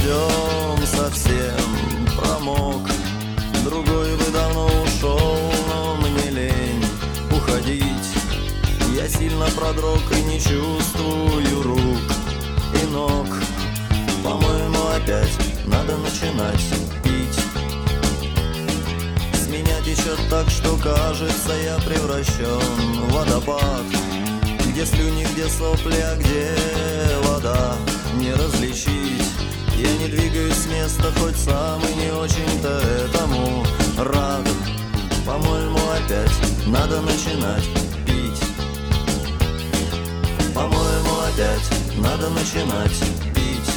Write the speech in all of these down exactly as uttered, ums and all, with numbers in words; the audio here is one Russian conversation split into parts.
дождем совсем промок. Другой бы давно ушел, но мне лень уходить. Я сильно продрог и не чувствую рук и ног. По-моему, опять надо начинать пить. С меня течет так, что кажется, я превращен в водопад, где слюни, где сопли, а где вода не различить. Я не двигаюсь с места, хоть сам и не очень-то этому рад. По-моему, опять надо начинать пить. По-моему, опять надо начинать пить.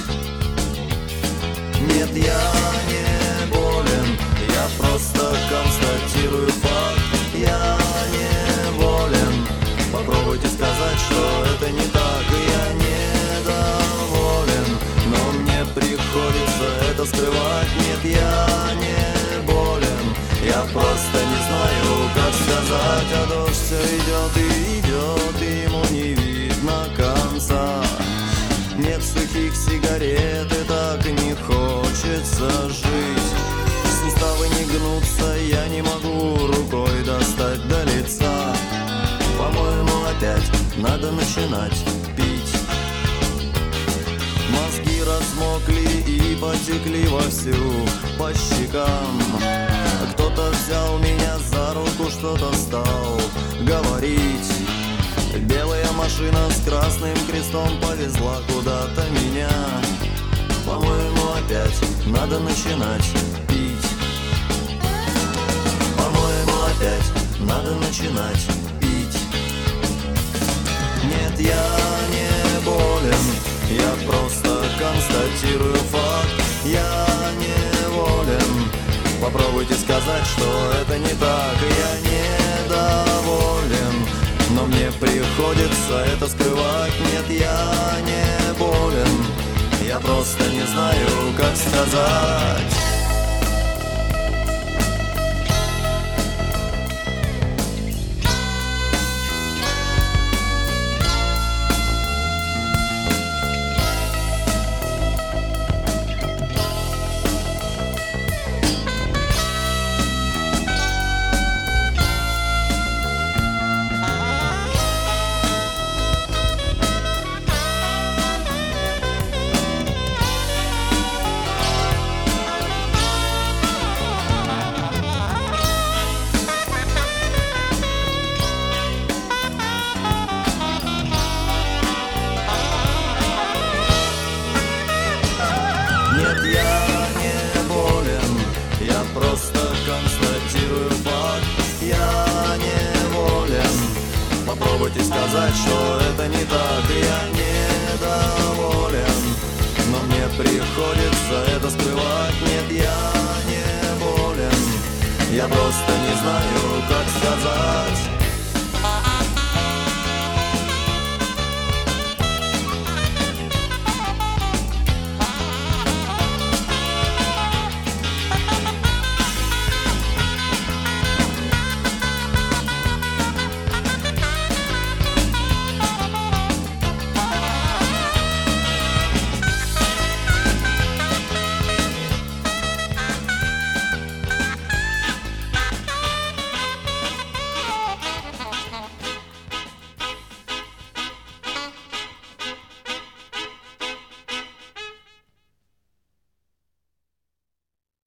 Нет, я не болен, я просто констатирую факт. Я не болен. Попробуйте сказать, что это не так. Я недоволен, но мне приходится это скрывать. Нет, я не болен, я просто не знаю, как сказать. А дождь все идет и идет, и ему не видно конца. Нет сухих сигарет, и так не хочется жить. Суставы не гнутся, я не могу рукой достать до лица. По-моему, опять надо начинать пить. Мозги размокли и потекли вовсю по щекам. Кто-то взял меня за руку, что-то стал говорить. Белая машина с красным крестом повезла куда-то меня. По-моему, опять надо начинать пить. По-моему, опять надо начинать пить. Нет, я не болен, я просто констатирую факт. Я не волен. Попробуйте сказать, что это не так. Я недоволен, но мне приходится это скрывать. Нет, я не болен, я просто не знаю, как сказать. Нет, я не болен, я просто констатирую факт. Я не волен. Попробуйте сказать, что это не так. Я недоволен, но мне приходится это скрывать. Нет, я не болен, я просто не знаю,